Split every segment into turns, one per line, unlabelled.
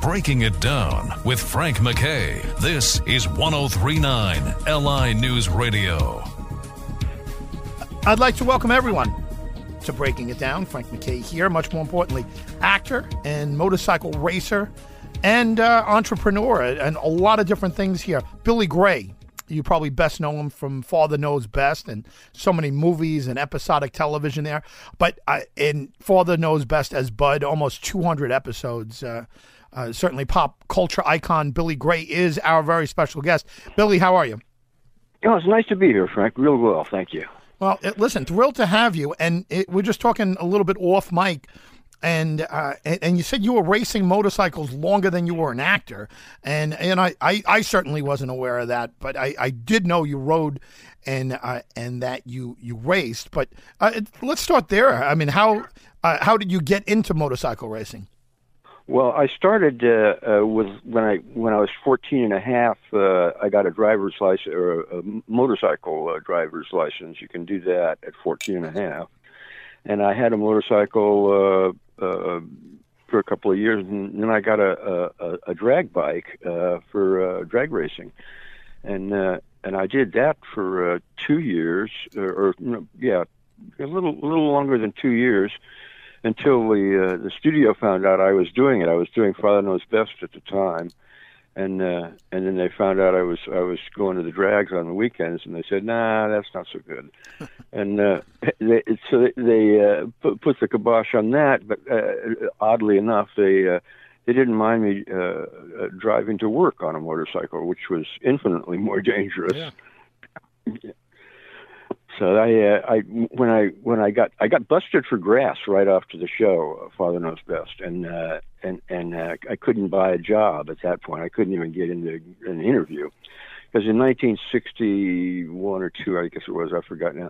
Breaking It Down with Frank McKay. This is 1039 LI News Radio.
I'd like to welcome everyone to Breaking It Down. Frank McKay here. Much more importantly, actor and motorcycle racer and entrepreneur and a lot of different things here. Billy Gray. You probably best know him from Father Knows Best and so many movies and episodic television there. But in Father Knows Best as Bud, almost 200 episodes. Certainly pop culture icon Billy Gray is our very special guest. Billy, how are you?
Oh, it's nice to be here, Frank. Real well, thank you.
Well, listen, thrilled to have you. And we're just talking a little bit off mic. And you said you were racing motorcycles longer than you were an actor, and I certainly wasn't aware of that, but I did know you rode and that you raced. But let's start there. I mean, how did you get into motorcycle racing?
Well, I started with when I was 14 and a half. I got a driver's license or a motorcycle driver's license. You can do that at 14 and a half. And I had a motorcycle for a couple of years, and then I got a drag bike for drag racing, and I did that for 2 years, a little longer than 2 years, until the studio found out I was doing it. I was doing Father Knows Best at the time. And then they found out I was going to the drags on the weekends, and they said, "Nah, that's not so good." And they put the kibosh on that. But oddly enough, they didn't mind me driving to work on a motorcycle, which was infinitely more dangerous. Yeah. So when I got busted for grass right after the show, Father Knows Best, and I couldn't buy a job at that point. I couldn't even get into an interview because in 1961 or two, I guess it was, I forgot now.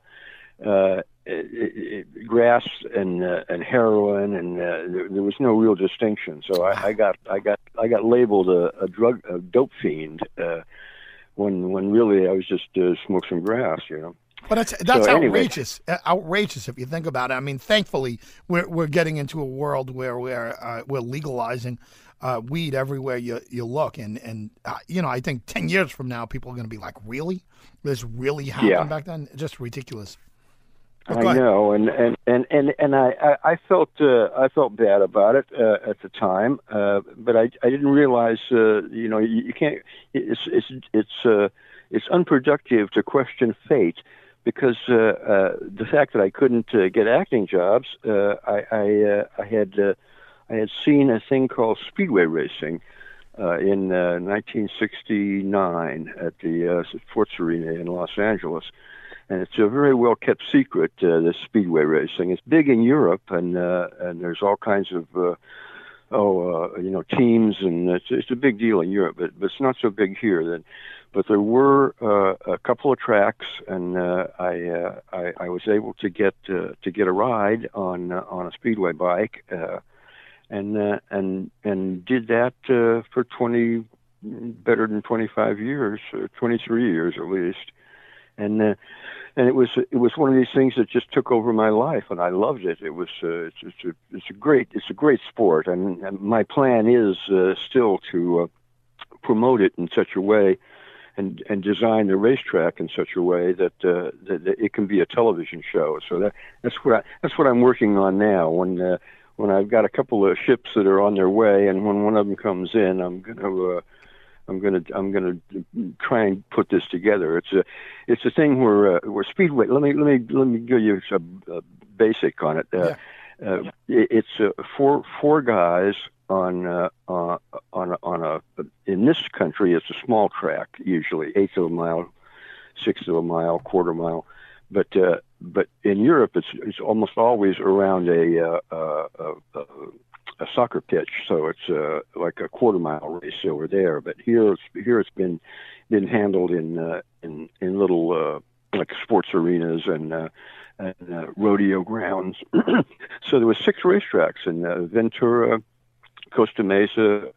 Grass and heroin, and there was no real distinction. So I got labeled a dope fiend when really I was just smoking some grass, you know.
But that's outrageous. Outrageous if you think about it. I mean, thankfully, we're getting into a world where we're legalizing weed everywhere you look, and I think 10 years from now, people are going to be like, "Really? This really happened back then?" Just ridiculous.
I know, and I felt bad about it at the time, but I didn't realize you can't. It's unproductive to question fate. Because the fact that I couldn't get acting jobs, I had seen a thing called speedway racing in 1969 at the Sports Arena in Los Angeles, and it's a very well kept secret. This speedway racing, it's big in Europe, and there's all kinds of teams, and it's a big deal in Europe, but it's not so big here. But there were a couple of tracks, and I was able to get a ride on a speedway bike, and did that for better than 25 years, 23 years at least, and it was one of these things that just took over my life, and I loved it. It was it's a great sport, and my plan is still to promote it in such a way. And design the racetrack in such a way that it can be a television show. So that's what I'm working on now. When I've got a couple of ships that are on their way, and when one of them comes in, I'm gonna try and put this together. It's a thing where speedway. Let me give you a basic on it. It's four guys on a in this country it's a small track, usually 1/8 of a mile, 1/6 of a mile, 1/4 mile, but in Europe it's almost always around a soccer pitch, so it's like a 1/4 mile race over there. But here it's been handled in little like sports arenas and rodeo grounds. So there was 6 racetracks in Ventura, Costa Mesa,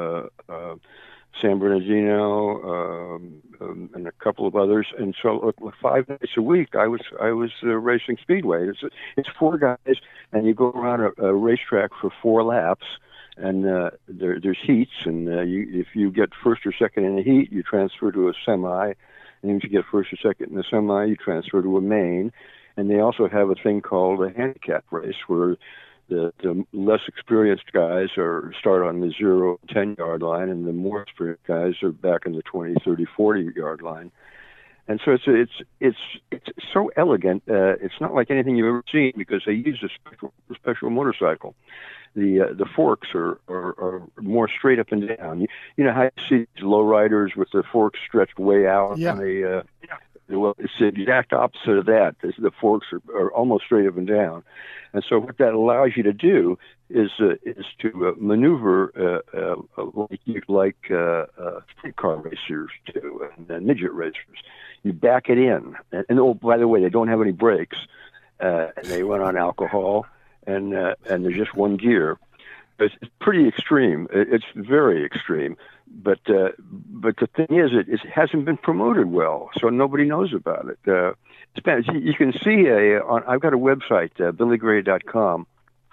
San Bernardino, and a couple of others. And so 5 nights a week, I was racing speedway. It's 4 guys, and you go around a racetrack for 4 laps, and there's heats, and if you get first or second in a heat, you transfer to a semi, and if you get first or second in a semi, you transfer to a main. And they also have a thing called a handicap race, where the less experienced guys start on the 0, 10-yard line, and the more experienced guys are back in the 20, 30, 40-yard line. And so it's so elegant. It's not like anything you've ever seen, because they use a special motorcycle. The forks are more straight up and down. You know how you see these lowriders with the forks stretched way out?
Yeah.
On the, well, it's the exact opposite of that. The forks are almost straight up and down. And so what that allows you to do is to maneuver like streetcar racers do, and midget racers. You back it in. And oh, by the way, they don't have any brakes, and they run on alcohol, and there's just one gear. It's pretty extreme. It's very extreme. But the thing is, it hasn't been promoted well, so nobody knows about it. You can see I've got a website, billygray.com,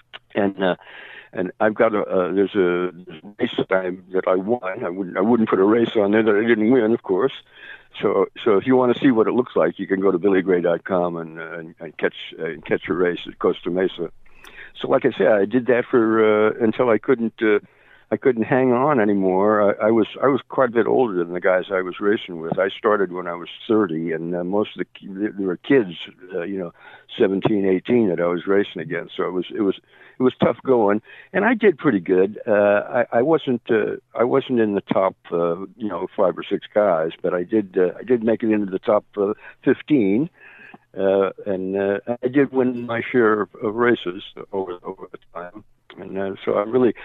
and I've got there's a race that I won. I wouldn't put a race on there that I didn't win, of course. So if you want to see what it looks like, you can go to billygray.com and catch a race at Costa Mesa. So like I said, I did that for until I couldn't hang on anymore. I was quite a bit older than the guys I was racing with. I started when I was 30, and most of there were kids, 17, 18 that I was racing against. So it was tough going, and I did pretty good. I wasn't in the top 5 or 6 guys, but I did make it into the top 15. And I did win my share of races over the time, and so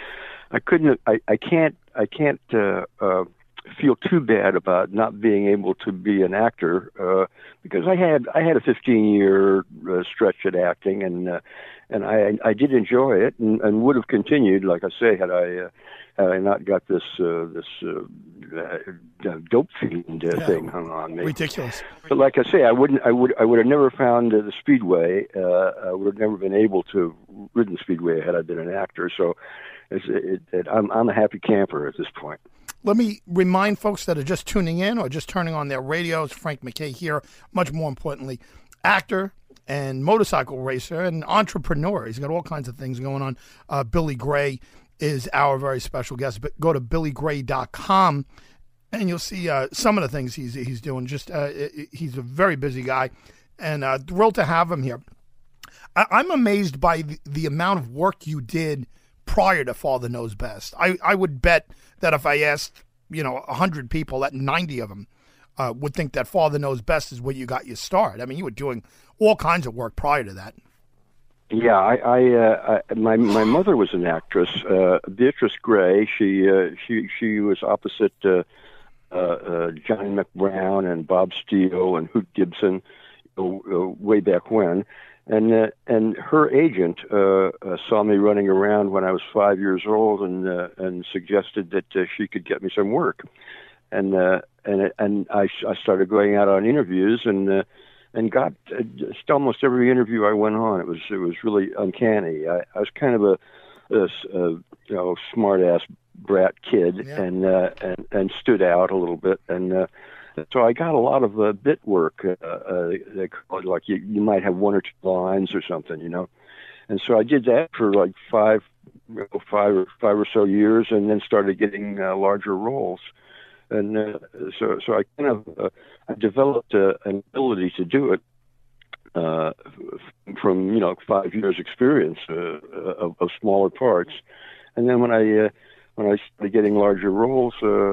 I can't feel too bad about not being able to be an actor, because I had a 15-year stretch at acting, and I did enjoy it, and would have continued, like I say, had I not got this dope fiend thing hung on me.
Ridiculous.
But like I say, I would have never found the Speedway. I would have never been able to ridden Speedway had I been an actor. So I'm a happy camper at this point.
Let me remind folks that are just tuning in or just turning on their radios, Frank MacKay here, much more importantly, actor and motorcycle racer and entrepreneur. He's got all kinds of things going on. Billy Gray is our very special guest. But go to billygray.com and you'll see some of the things he's doing. Just he's a very busy guy, and thrilled to have him here. I'm amazed by the amount of work you did prior to Father Knows Best. I would bet that if I asked 100 people, that 90 of them would think that Father Knows Best is where you got your start. I mean, you were doing all kinds of work prior to that.
Yeah, my mother was an actress, Beatrice Gray. She was opposite Johnny McBrown and Bob Steele and Hoot Gibson way back when, and her agent saw me running around when I was 5 years old and suggested that she could get me some work, and I started going out on interviews and got just almost every interview I went on. It was really uncanny. I was kind of a smart ass brat kid,
yeah.
and stood out a little bit, and so I got a lot of bit work. They call it, like you might have 1 or 2 lines or something, and so I did that for like five or so years, and then started getting larger roles. And so I kind of I developed an ability to do it from 5 years experience of smaller parts, and then when I started getting larger roles,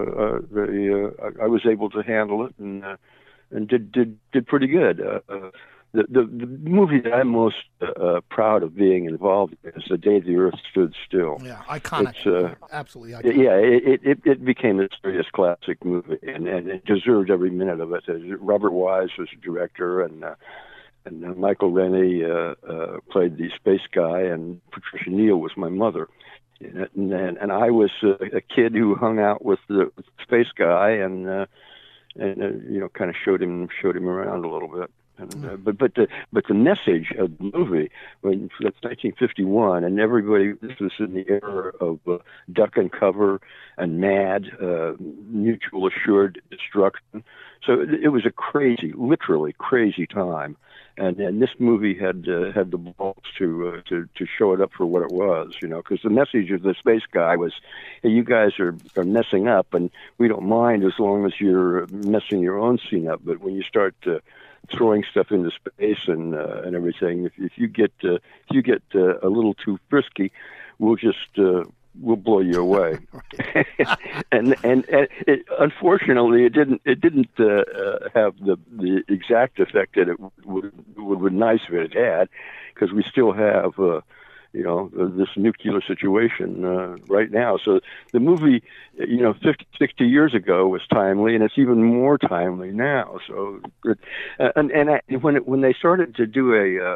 I was able to handle it and did pretty good. The movie that I'm most proud of being involved in is The Day the Earth Stood Still.
Yeah, iconic.
It's,
absolutely iconic.
Yeah, it became a serious classic movie, and it deserved every minute of it. Robert Wise was the director, and Michael Rennie played the space guy, and Patricia Neal was my mother. And I was a kid who hung out with the space guy, and kind of showed him around a little bit. And, but the message of the movie, that's 1951, and everybody, this was in the era of duck and cover and mad, mutual assured destruction. So it was a crazy, literally crazy time. And this movie had the balls to show it up for what it was, because the message of the space guy was, hey, you guys are messing up, and we don't mind as long as you're messing your own scene up. But when you start throwing stuff into space and everything, if you get a little too frisky, we'll blow you away. and it, unfortunately, it didn't have the exact effect that it would nice if it had, because we still have this nuclear situation right now. So the movie, 50, 60 years ago was timely, and it's even more timely now. So when they started to do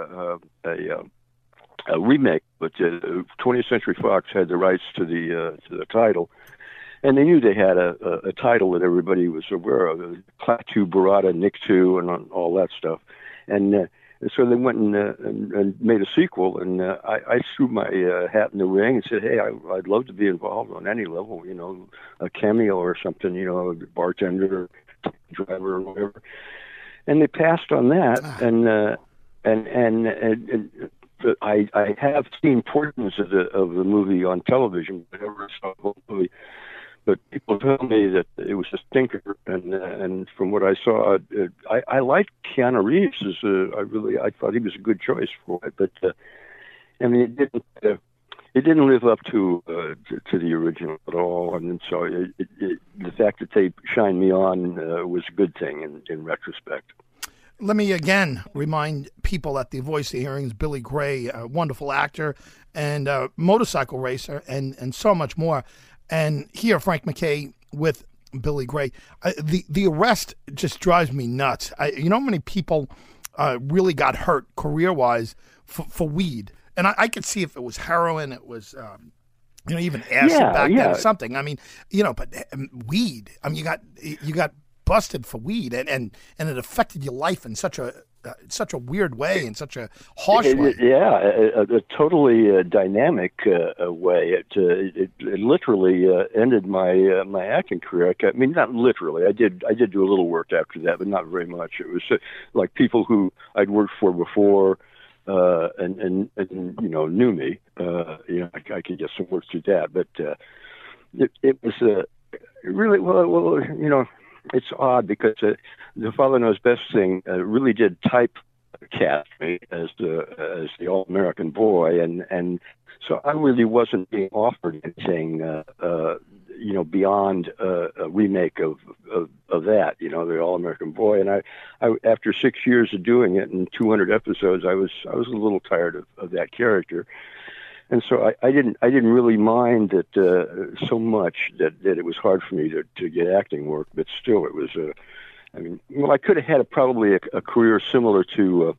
a remake, but 20th Century Fox had the rights to the title, and they knew they had a title that everybody was aware of, Klaatu Barada Nikto and all that stuff, and so they went and made a sequel, and I threw my hat in the ring and said, hey, I'd love to be involved on any level, a cameo or something, a bartender, driver, or whatever, and they passed on that, and I have seen portions of the movie on television, but never saw the whole movie. But people tell me that it was a stinker, and from what I saw, I liked Keanu Reeves. I thought he was a good choice for it, but it didn't live up to the original at all, and so the fact that they shined me on was a good thing in retrospect.
Let me again remind people that the voice of the hearing is Billy Gray, a wonderful actor and motorcycle racer and so much more. And here, Frank McKay with Billy Gray. The arrest just drives me nuts. You know how many people really got hurt career-wise for weed? And I could see if it was heroin, it was even acid back then or something. I mean, but weed. I mean, you got busted for weed, and it affected your life in such a weird way, in such a harsh way.
A totally dynamic way. It literally ended my acting career. I mean, not literally. I did do a little work after that, but not very much. It was like people who I'd worked for before and knew me. I could get some work through that, but it was really well. It's odd because the Father Knows Best thing really did typecast me as the all-American boy, and so I really wasn't being offered anything, beyond a remake of that, the all-American boy. And I after 6 years of doing it and 200 episodes, I was a little tired of that character. And so I didn't really mind that so much that it was hard for me to get acting work, but still it was I could have had probably a career similar to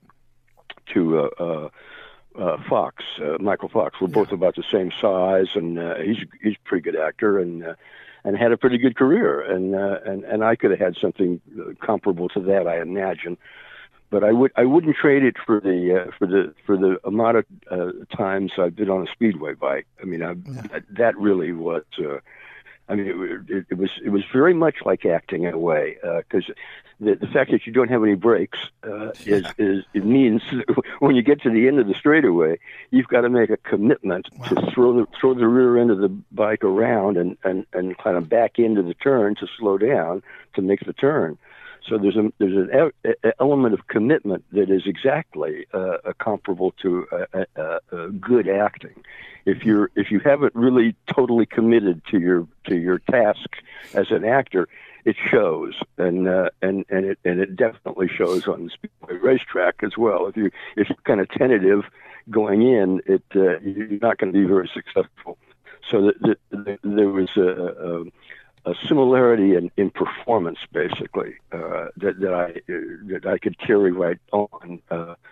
Fox, Michael Fox. We're both about the same size, and he's a pretty good actor and had a pretty good career, and I could have had something comparable to that, I imagine. But I wouldn't trade it for the amount of times I've been on a speedway bike. I mean, that really was. It was very much like acting in a way, because the fact that you don't have any brakes it means when you get to the end of the straightaway, you've got to make a commitment to throw the rear end of the bike around and kind of back into the turn to slow down to make the turn. So there's an element of commitment that is exactly comparable to good acting. If you haven't really totally committed to your task as an actor, it shows, and it definitely shows on the speedway racetrack as well. If you're kind of tentative going in, you're not going to be very successful. So there was a similarity in performance, basically, that I could carry right on.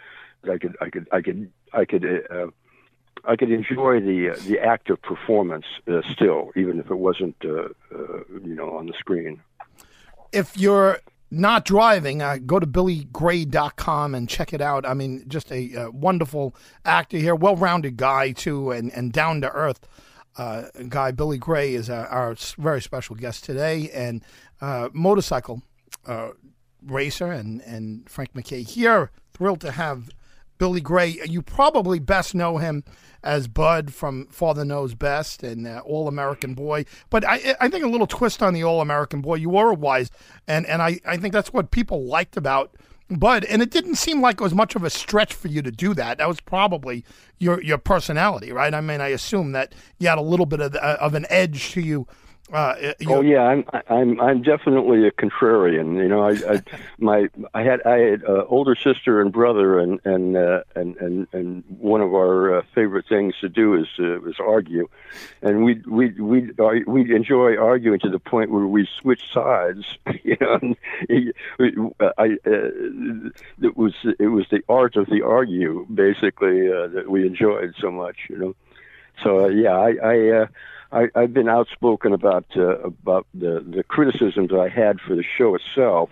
I could enjoy the act of performance still, even if it wasn't on the screen.
If you're not driving, go to BillyGray.com and check it out. I mean, just a wonderful actor here, well-rounded guy, too, and down-to-earth guy. Billy Gray is our very special guest today, and motorcycle racer, and Frank MacKay here. Thrilled to have Billy Gray. You probably best know him as Bud from Father Knows Best and All-American Boy. But I think a little twist on the All-American Boy, you were wise, and I think that's what people liked about Bud. And it didn't seem like it was much of a stretch for you to do that. That was probably your personality, right? I mean, I assume that you had a little bit of an edge to you.
Oh yeah, I'm definitely a contrarian. You know, I had older sister and brother, and one of our favorite things to do was argue, and we'd enjoy arguing to the point where we switched sides. You know, it was the art of the argue basically that we enjoyed so much. You know, so yeah, I've been outspoken about the criticisms that I had for the show itself.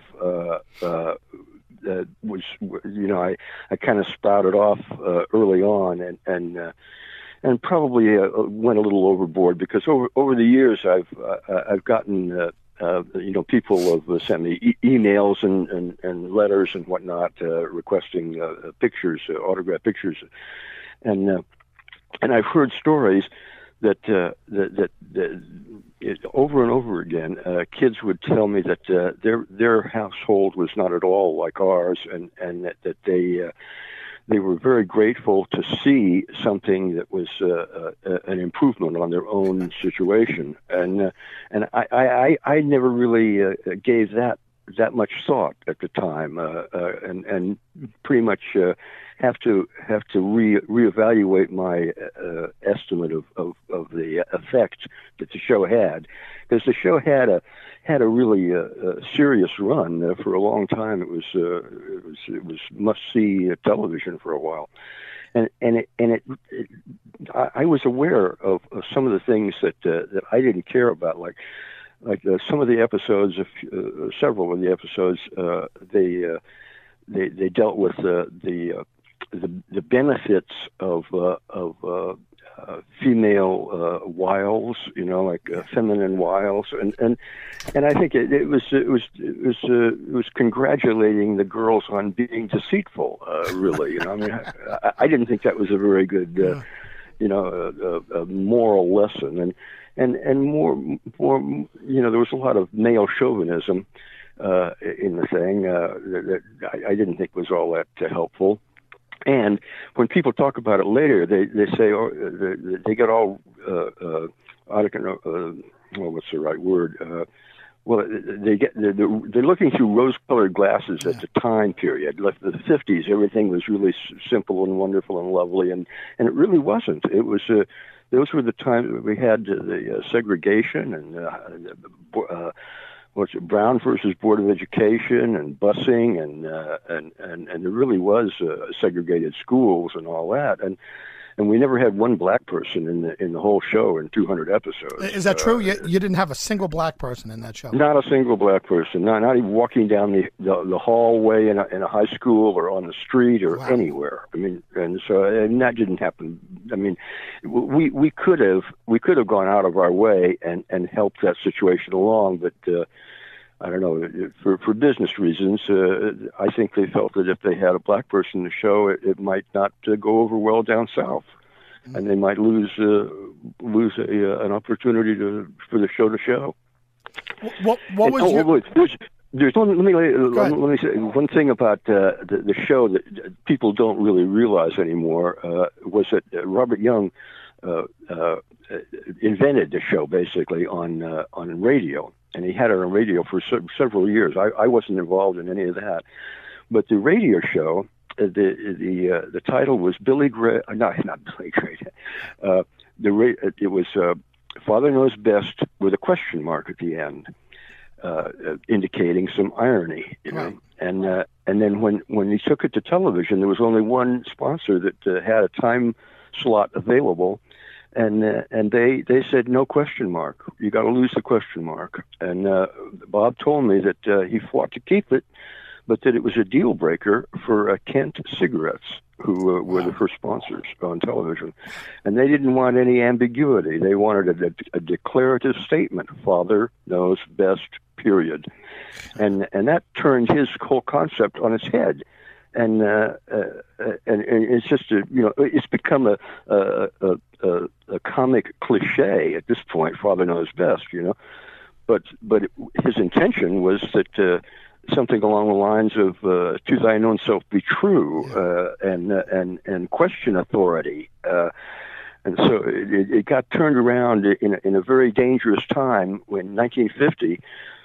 Was, you know, I kind of spouted off early on, and probably went a little overboard, because over the years I've gotten you know, people have sent me emails and letters and whatnot requesting pictures, autographed pictures, and I've heard stories that over and over again, kids would tell me that their household was not at all like ours, and that they were very grateful to see something that was an improvement on their own situation, and I never really gave that much thought at the time, and pretty much have to reevaluate my estimate of the effect that the show had, because the show had a really serious run for a long time. It was must see television for a while, and I was aware of some of the things that I didn't care about, like some of the episodes, several of the episodes, they dealt with the benefits of female wiles, you know, like feminine wiles, and I think it was congratulating the girls on being deceitful. Really, you know, I mean, I didn't think that was a very good, you know, a moral lesson, and more, you know, there was a lot of male chauvinism in the thing that I didn't think was all that helpful. And when people talk about it later, they say, they get all out of control. Well, what's the right word? Well, they're looking through rose-colored glasses at the time period. Like the 50s, everything was really simple and wonderful and lovely, and it really wasn't. It was those were the times we had the segregation and Brown versus Board of Education and busing and there really was segregated schools and all that, and we never had one black person in the whole show in 200 episodes.
Is that true? You didn't have a single black person in that show?
Not a single black person. Not even walking down the hallway in a high school or on the street or anywhere. I mean, and that didn't happen. I mean, we could have gone out of our way and helped that situation along, but I don't know, for business reasons, I think they felt that if they had a black person in the show, it might not go over well down south, and they might lose an opportunity for the show to show.
What was your...
Let me say one thing about the show that people don't really realize anymore, was that Robert Young invented the show basically on radio. And he had it on radio for several years. I wasn't involved in any of that, but the radio show, the title was Billy Gray. No, not Billy Gray. It was Father Knows Best with a question mark at the end, indicating some irony, you know. Right. And then when he took it to television, there was only one sponsor that had a time slot available. and they said no question mark. You got to lose the question mark. And Bob told me that he fought to keep it, but that it was a deal breaker for Kent Cigarettes, who were the first sponsors on television. And they didn't want any ambiguity. They wanted a declarative statement, father knows best, period. And that turned his whole concept on its head. And it's just it's become a comic cliche at this point. Father knows best, but his intention was that something along the lines of "To thine own self be true," and question authority. And so it got turned around in a very dangerous time when 1950.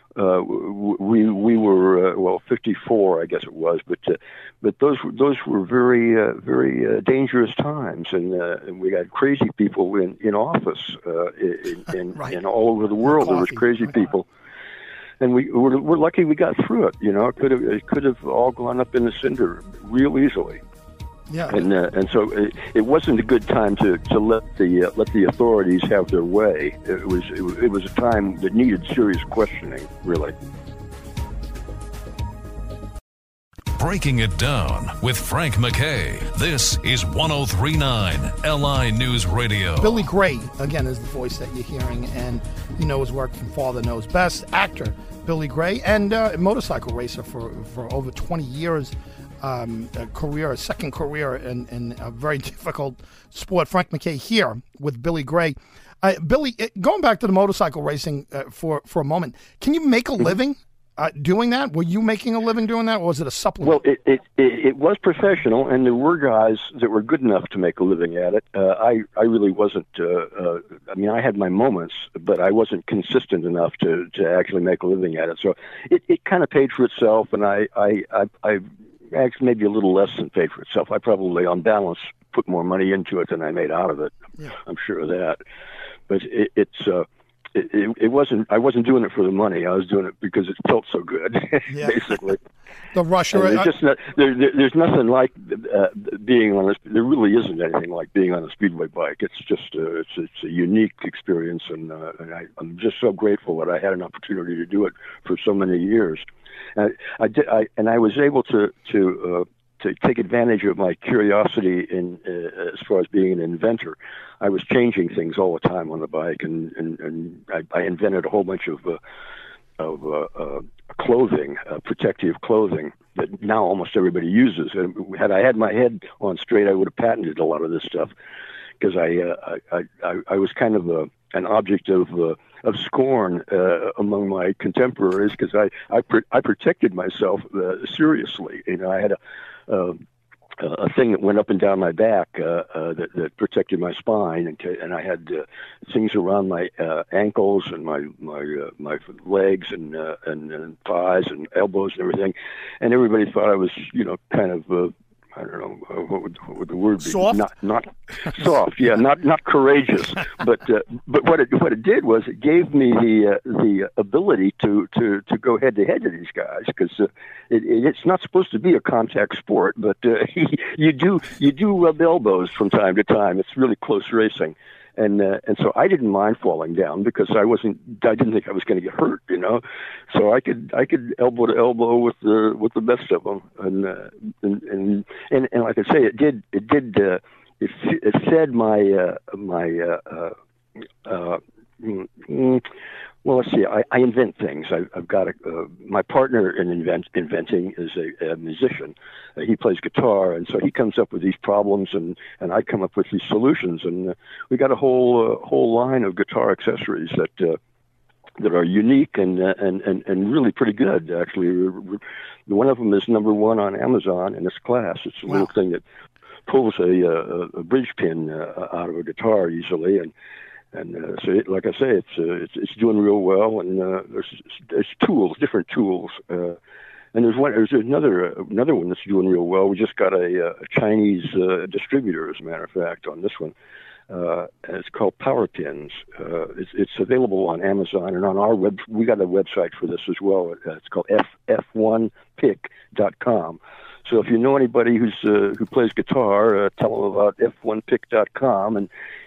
We were 54, I guess it was, but those were very dangerous times, and we had crazy people in office in all over the world. There was crazy people, and we're lucky we got through it. It could have all gone up in the cinder real easily.
Yeah,
and so it wasn't a good time to let the authorities have their way. It was a time that needed serious questioning, really.
Breaking It Down with Frank McKay. This is 103.9 LI News Radio.
Billy Gray, again, is the voice that you're hearing, and you know his work from Father Knows Best. Actor Billy Gray, and a motorcycle racer for over 20 years. A second career in a very difficult sport. Frank McKay here with Billy Gray. Billy, going back to the motorcycle racing for a moment, can you make a living doing that? Were you making a living doing that, or was it a supplement?
Well, it was professional, and there were guys that were good enough to make a living at it. I really wasn't. I had my moments, but I wasn't consistent enough to actually make a living at it. So it kind of paid for itself, and I actually maybe a little less than paid for itself. I probably, on balance, put more money into it than I made out of it. Yeah. I'm sure of that. But it wasn't. I wasn't doing it for the money. I was doing it because it felt so good, basically.
The rush.
There's nothing like being on a. There really isn't anything like being on a speedway bike. It's just it's a unique experience, and I'm just so grateful that I had an opportunity to do it for so many years. I was able to take advantage of my curiosity as far as being an inventor. I was changing things all the time on the bike, and I invented a whole bunch of clothing, protective clothing that now almost everybody uses. And had I had my head on straight, I would have patented a lot of this stuff, because I was kind of an object of scorn among my contemporaries, because I protected myself seriously. I had a thing that went up and down my back that protected my spine, and I had things around my ankles and my legs and thighs and elbows and everything, and everybody thought I was kind of. I don't know what would the word be.
Soft?
Not soft. Yeah, not courageous. But what it did was it gave me the ability to go head to head to these guys, because it's not supposed to be a contact sport, but you do rub elbows from time to time. It's really close racing. And so I didn't mind falling down, because I didn't think I was going to get hurt, So I could elbow to elbow with the best of them, and like I say, it fed my well, let's see. I invent things. I've got my partner in inventing is a musician. He plays guitar, and so he comes up with these problems, and I come up with these solutions. And we got a whole line of guitar accessories that are unique and really pretty good. Actually, one of them is #1 on Amazon in its class. It's a little thing that pulls a bridge pin out of a guitar easily, and so, like I say, it's doing real well, and there's different tools, and there's another one that's doing real well. We just got a Chinese distributor, as a matter of fact, on this one. And it's called Power Pins. It's available on Amazon, and on our web. We got a website for this as well. It's called f1pick.com. So if you know anybody who plays guitar, tell them about f1pick.com, and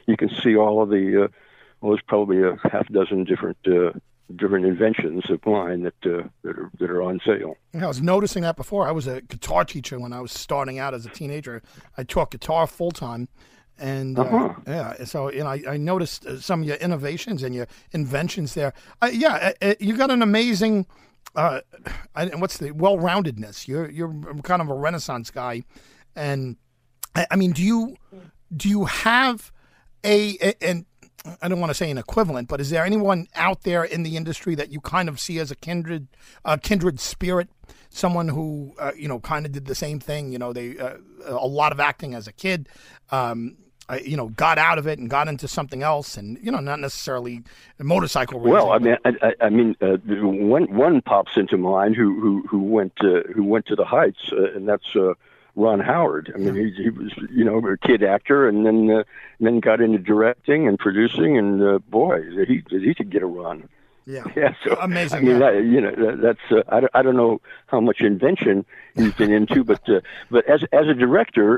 you can see all of the there's probably a half dozen different inventions of mine that are on sale.
I was noticing that before. I was a guitar teacher when I was starting out as a teenager. I taught guitar full time. And so I noticed some of your innovations and your inventions there. You got an amazing, what's the well-roundedness? You're kind of a Renaissance guy, and I mean, do you have and I don't want to say an equivalent, but is there anyone out there in the industry that you kind of see as a kindred spirit? Someone who kind of did the same thing. They a lot of acting as a kid. Got out of it and got into something else, and not necessarily motorcycle racing.
Well, I mean, one pops into mind who went to the heights, and that's Ron Howard. I mean, he was a kid actor, and then got into directing and producing, and boy, he could get a run.
Yeah.
So,
amazing.
I mean, that's I don't know how much invention he's been into, but as a director,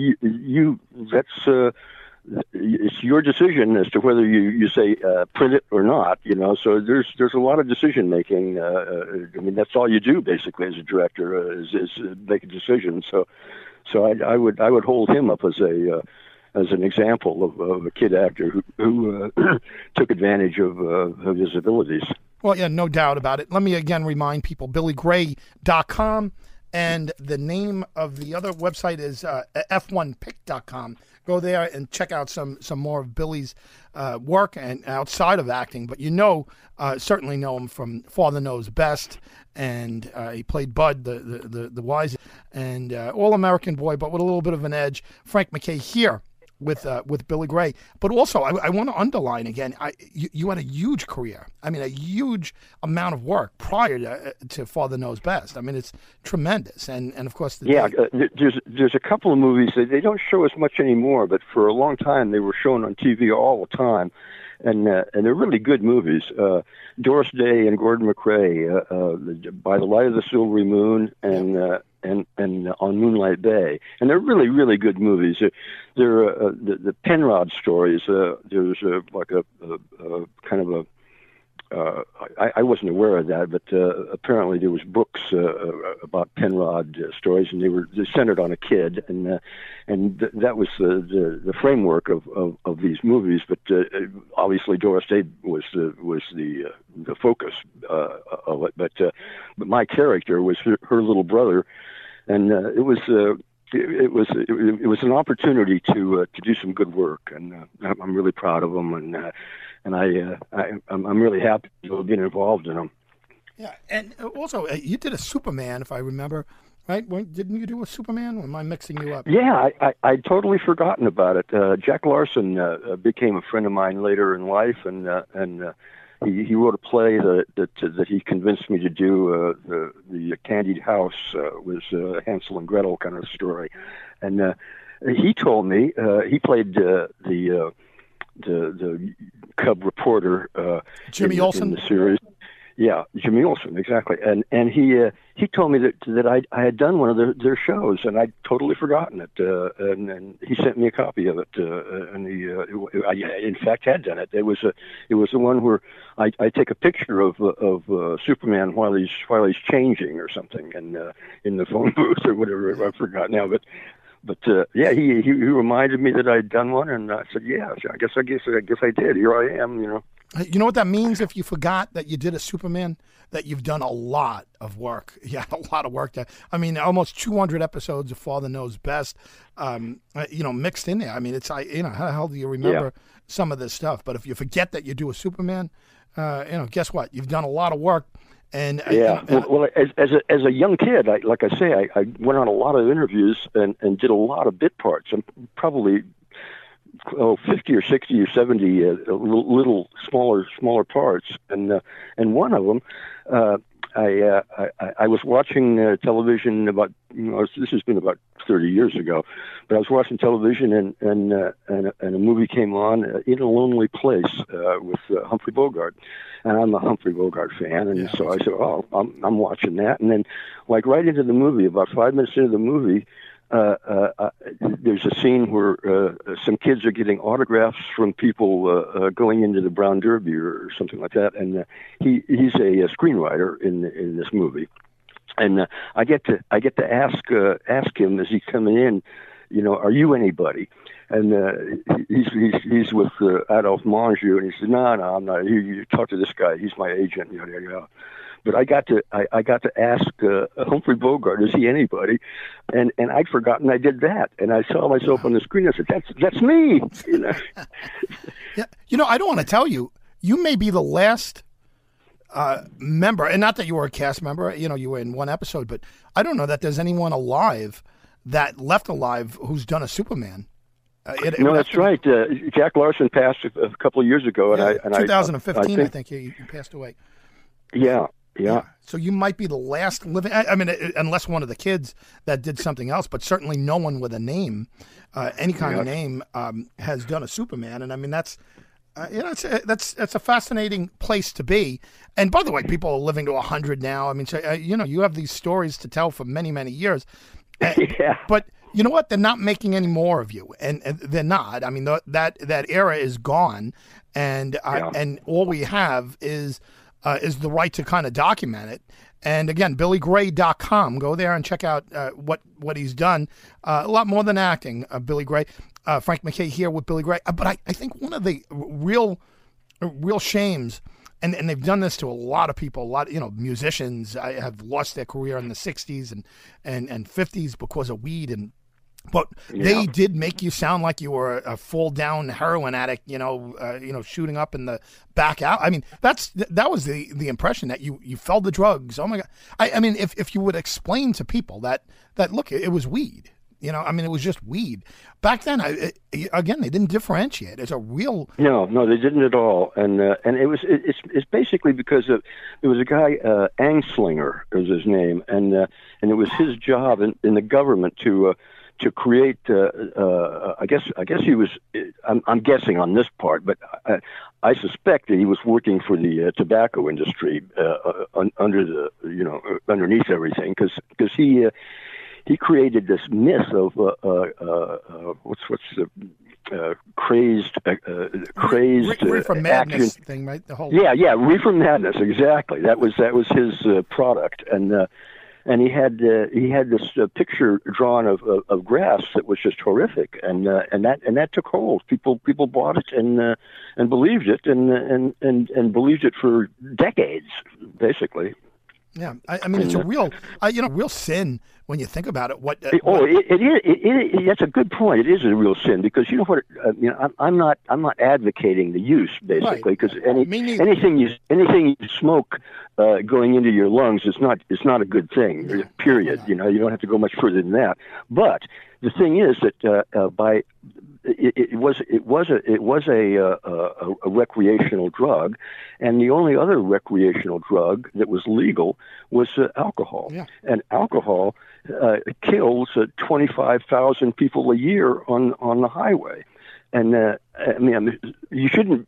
it's your decision as to whether you say print it or not. So there's a lot of decision making. I mean, that's all you do basically as a director is make a decision. So I would hold him up as an example of a kid actor who took advantage of his abilities.
Well, yeah, no doubt about it. Let me again remind people, BillyGray.com, and the name of the other website is f1pick.com. Go there and check out some more of Billy's work and outside of acting. But certainly know him from Father Knows Best, and he played Bud, the wise and all-American boy, but with a little bit of an edge. Frank MacKay here with Billy Gray. But also, I want to underline again, you had a huge career. I mean, a huge amount of work prior to Father Knows Best. I mean, it's tremendous. And of course...
there's a couple of movies that they don't show as much anymore, but for a long time they were shown on TV all the time. And they're really good movies. Doris Day and Gordon MacRae, By the Light of the Silvery Moon, and On Moonlight Bay, and they're really, really good movies. They're the Penrod stories. There's like a kind of a I wasn't aware of that, but apparently there was books about Penrod stories, and they centered on a kid, and that was the framework of these movies. But obviously Doris Day was the focus of it. But my character was her little brother, and it was an opportunity to do some good work, and I'm really proud of them, and I'm really happy to have been involved in them.
Yeah, and also you did a Superman, if I remember, right? Didn't you do a Superman? Or am I mixing you up?
Yeah, I'd totally forgotten about it. Jack Larson became a friend of mine later in life, and he wrote a play that he convinced me to do. The Candied House was Hansel and Gretel kind of story, and he told me he played the cub reporter
Jimmy Olsen
in the series. Yeah, Jimmy Olsen, exactly. And he told me that I had done one of their shows, and I'd totally forgotten it. And he sent me a copy of it, and I in fact had done it. It was the one where I take a picture of Superman while he's changing or something, and in the phone booth or whatever. I forgot now, but yeah, he reminded me that I'd done one, and I said, yeah, I guess I did. Here I am,
You know what that means if you forgot that you did a Superman? That you've done a lot of work. Yeah, a lot of work. I mean, almost 200 episodes of Father Knows Best, mixed in there. I mean, how the hell do you remember some of this stuff? But if you forget that you do a Superman, guess what? You've done a lot of work. And
well, as a young kid, I went on a lot of interviews and did a lot of bit parts. I'm probably 50 or 60 or 70 little smaller parts, and one of them, I was watching television about this has been about 30 years ago, but I was watching television and a movie came on, In a Lonely Place, with Humphrey Bogart, and I'm a Humphrey Bogart fan, and so I said, I'm watching that, and then like right into the movie, about 5 minutes into the movie, there's a scene where some kids are getting autographs from people going into the Brown Derby or something like that, and he's a screenwriter in this movie, and I get to ask him as he's coming in, are you anybody? And he's with Adolphe Menjou, and he said, no, I'm not. You talk to this guy. He's my agent. But I got to ask Humphrey Bogart, is he anybody? And I'd forgotten I did that, and I saw myself on the screen. I said, that's me.
Yeah, I don't want to tell you. You may be the last member, and not that you were a cast member. You were in one episode, but I don't know that there's anyone alive that left alive who's done a Superman.
No, that's right. Jack Larson passed a couple of years ago, and
2015, I think he passed away.
Yeah.
So you might be the last living. I mean, unless one of the kids that did something else, but certainly no one with a name, any kind of name, has done a Superman. And I mean, that's a fascinating place to be. And by the way, people are living to 100 now. I mean, so, you have these stories to tell for many, many years.
Yeah.
But you know what? They're not making any more of you, and they're not. I mean, that era is gone, and all we have is the right to kind of document it. And again, BillyGray.com. Go there and check out what he's done. A lot more than acting, Billy Gray. Frank McKay here with Billy Gray. But I think one of the real shames, and they've done this to a lot of people, musicians have lost their career in the 60s and 50s because of weed but they did make you sound like you were a full down heroin addict, shooting up in the back out. I mean, that was the impression that you fell the drugs. Oh my God. I mean, if you would explain to people that look, it was weed, I mean, it was just weed. Back then, again, they didn't differentiate. It's a real...
No, they didn't at all. And it's basically because there was a guy, Anslinger was his name, and it was his job in the government to create. I guess he was. I'm guessing on this part, but I suspect that he was working for the tobacco industry underneath everything, because he created this myth of what's the crazed
reefer madness
action
thing, right? The whole
reefer madness, exactly. That was his product, and he had this picture drawn of grass that was just horrific, and that took hold. People bought it and believed it and believed it for decades, basically.
Yeah, I mean, it's a real sin when you think about it.
It is. That's a good point. It is a real sin, because you know what? I'm not advocating the use, basically, because anything you smoke going into your lungs is not a good thing. Period. You don't have to go much further than that. But the thing is that it was a recreational drug, and the only other recreational drug that was legal was alcohol. Yeah. And alcohol kills 25,000 people a year on the highway. And I mean, you shouldn't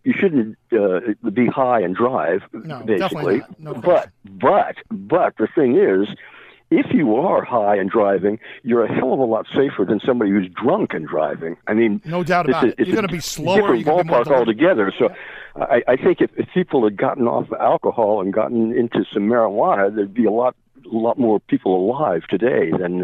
be high and drive, basically.
No,
but the thing is, if you are high and driving, you're a hell of a lot safer than somebody who's drunk and driving. I mean,
no doubt about it. You're going to be slower.
Different ballpark altogether. So, I think if people had gotten off alcohol and gotten into some marijuana, there'd be a lot more people alive today than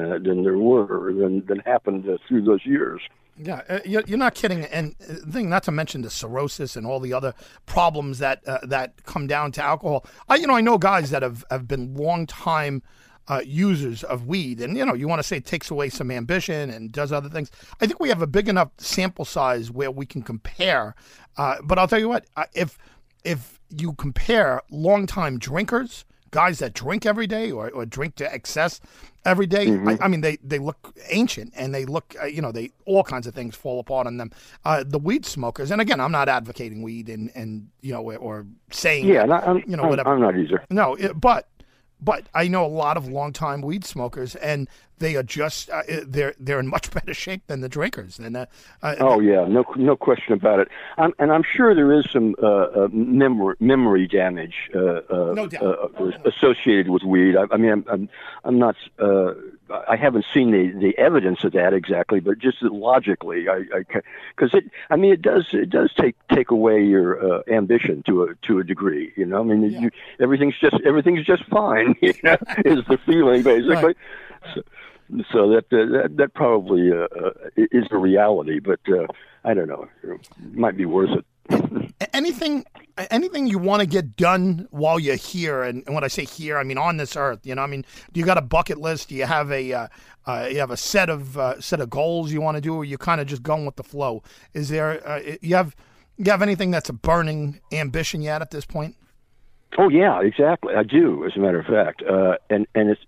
happened through those years.
Yeah, you're not kidding. And the thing, not to mention the cirrhosis and all the other problems that come down to alcohol. I know guys that have been long time users of weed, and you want to say it takes away some ambition and does other things. I think we have a big enough sample size where we can compare. But I'll tell you what, if you compare longtime drinkers, guys that drink every day or drink to excess every day, I mean, they look ancient, and they look, they all kinds of things fall apart on them. The weed smokers, and again, I'm not advocating weed and or saying whatever.
I'm not either.
No, but I know a lot of longtime weed smokers, and they are just they're in much better shape than the drinkers. And
yeah, no question about it. I'm sure there is some memory damage
no doubt.
Associated with weed. I'm not. I haven't seen the evidence of that exactly, but just logically, because it does take away your ambition to a degree. You know, everything's just fine. You know, is the feeling basically.
Right.
So that probably is the reality, but I don't know. It might be worth it.
Anything you want to get done while you're here, and when I say here, I mean on this earth. You know, do you got a bucket list? Do you have a set of goals you want to do, or you kind of just going with the flow? Is there you have anything that's a burning ambition yet at this point?
Oh yeah, exactly. I do, as a matter of fact, and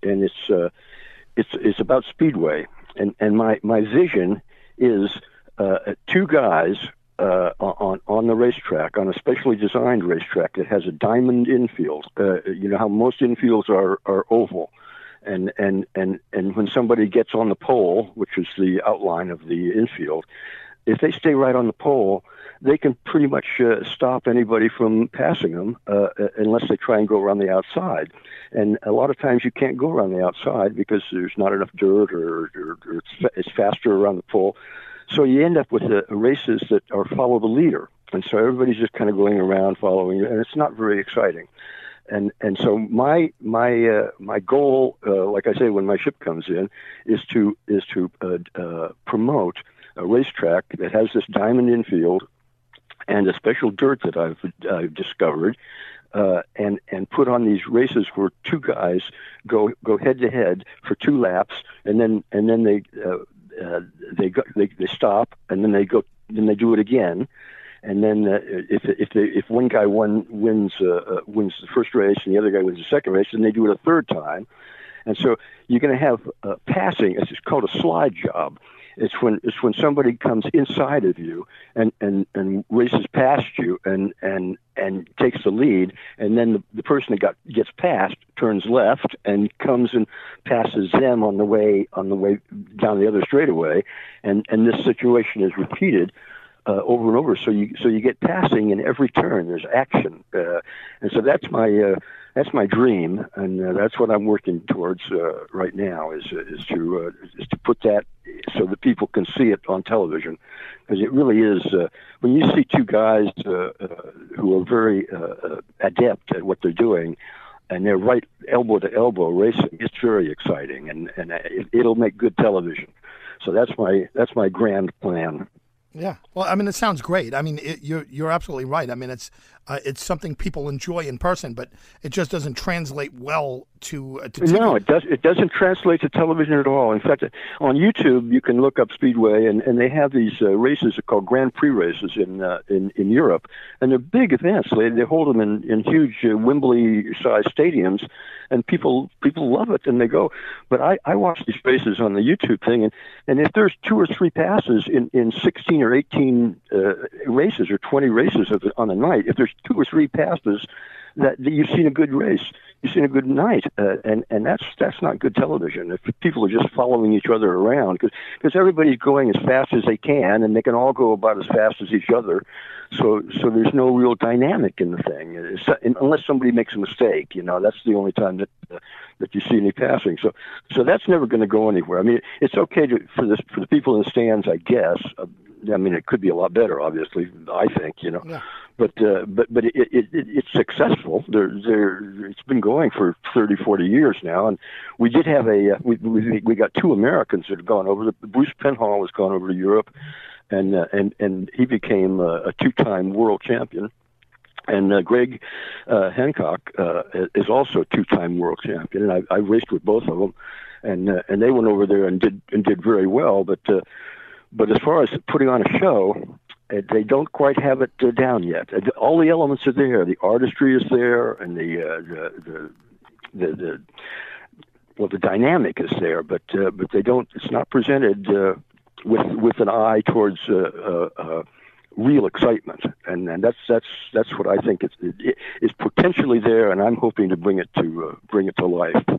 it's about Speedway, and my vision is two guys on the racetrack, on a specially designed racetrack that has a diamond infield. You know how most infields are oval, and when somebody gets on the pole, which is the outline of the infield, if they stay right on the pole, they can pretty much stop anybody from passing them unless they try and go around the outside. And a lot of times you can't go around the outside because there's not enough dirt or it's faster around the pole. So you end up with races that are follow the leader. And so everybody's just kind of going around following, and it's not very exciting. And so my goal, like I say, when my ship comes in, is to promote a racetrack that has this diamond infield and a special dirt that I've discovered, and put on these races where two guys go head to head for 2 laps, and then they stop, and then they do it again. And then if one guy wins the first race and the other guy wins the second race, then they do it a third time. And so you're going to have passing. It's called a slide job. It's when somebody comes inside of you and races past you and takes the lead, and then the person that gets passed turns left and comes and passes them on the way down the other straightaway, and this situation is repeated over and over. So you get passing in every turn. There's action, and so that's my dream, and that's what I'm working towards right now. Is to put that so that people can see it on television, because it really is. When you see two guys who are very adept at what they're doing, and they're right elbow to elbow racing, it's very exciting, and it'll make good television. So that's my grand plan.
Yeah, well, it sounds great. You're absolutely right. It's something people enjoy in person, but it just doesn't translate well to TV.
No, it doesn't translate to television at all. In fact, on YouTube you can look up Speedway, and they have these races called Grand Prix races in Europe, and they're big events. They hold them in huge Wembley-sized stadiums, and people love it, and they go. But I watch these races on the YouTube thing, and if there's 2 or 3 passes in 16 or 18 races or 20 races on a night, if there's 2 or 3 passes, that you've seen a good race, you've seen a good night, and that's not good television. If people are just following each other around, because everybody's going as fast as they can, and they can all go about as fast as each other, so there's no real dynamic in the thing, unless somebody makes a mistake. That's the only time that you see any passing. So that's never going to go anywhere. It's okay for the people in the stands, I guess. It could be a lot better, obviously, I think,
Yeah.
But it's successful. It's been going for 30, 40 years now, and we did have we got 2 Americans that have gone over. Bruce Penhall has gone over to Europe, and he became a 2-time world champion. And Greg Hancock is also a 2-time world champion, and I raced with both of them, and they went over there and did very well. But as far as putting on a show, they don't quite have it down yet. All the elements are there. The artistry is there, and the dynamic is there. But they don't. It's not presented with an eye towards real excitement. And that's what I think is potentially there, and I'm hoping to bring it to life.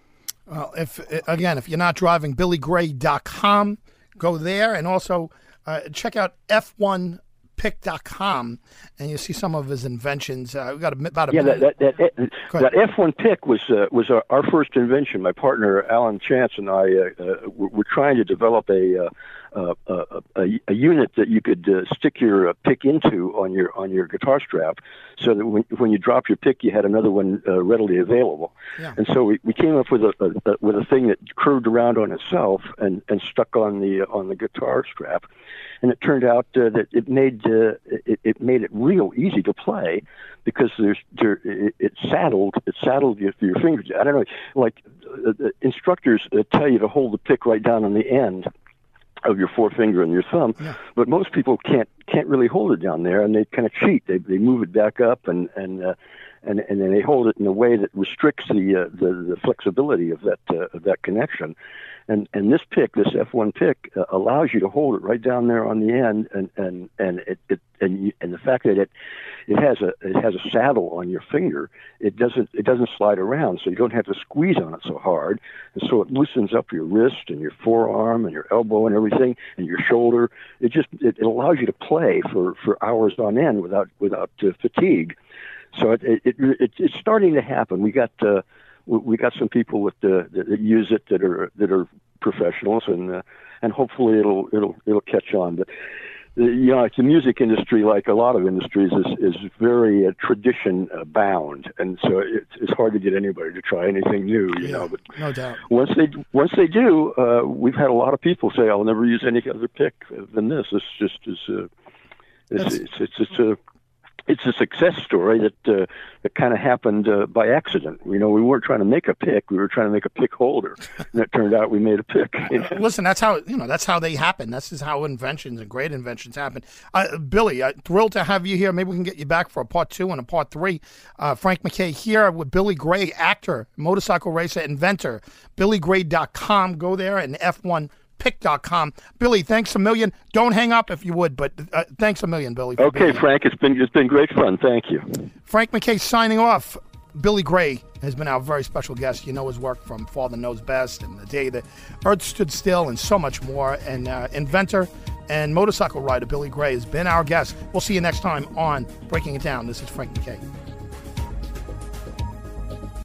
Well, if you're not driving, BillyGray.com, go there, and also check out F1Pick.com, and you'll see some of his inventions. We got about a minute.
That F1 Pick was our first invention. My partner Alan Chance and I were trying to develop a unit that you could stick your pick into on your guitar strap, so that when you drop your pick, you had another one readily available. Yeah. And so we came up with a thing that curved around on itself and stuck on the guitar strap, and it turned out that it made it real easy to play, because it saddled your fingers. I don't know, like instructors tell you to hold the pick right down on the end of your forefinger and your thumb, yeah. But most people can't really hold it down there, and they kind of cheat. They move it back up and then they hold it in a way that restricts the flexibility of that connection. And this F1 pick allows you to hold it right down there on the end, and the fact that it has a saddle on your finger, it doesn't slide around, so you don't have to squeeze on it so hard, and so it loosens up your wrist and your forearm and your elbow and everything and your shoulder. It allows you to play for hours on end without fatigue. So it's starting to happen. We got some people that use it that are professionals, and hopefully it'll catch on. But the music industry, like a lot of industries, is very tradition bound, and so it's hard to get anybody to try anything new. But
no doubt.
Once they do, we've had a lot of people say, "I'll never use any other pick than this." It's just it's a success story that kind of happened by accident. We weren't trying to make a pick; we were trying to make a pick holder, and it turned out we made a pick.
Listen, that's how they happen. That's just how inventions and great inventions happen. Billy, thrilled to have you here. Maybe we can get you back for a part 2 and a part 3. Frank MacKay here with Billy Gray, actor, motorcycle racer, inventor. BillyGray.com. Go there, and F1Pick.com. Billy, thanks a million. Don't hang up if you would, but thanks a million, Billy.
Okay, Frank, it's been great fun. Thank you.
Frank MacKay signing off. Billy Gray has been our very special guest. You know his work from Father Knows Best and The Day the Earth Stood Still and so much more. And inventor and motorcycle rider Billy Gray has been our guest. We'll see you next time on Breaking It Down. This is Frank MacKay.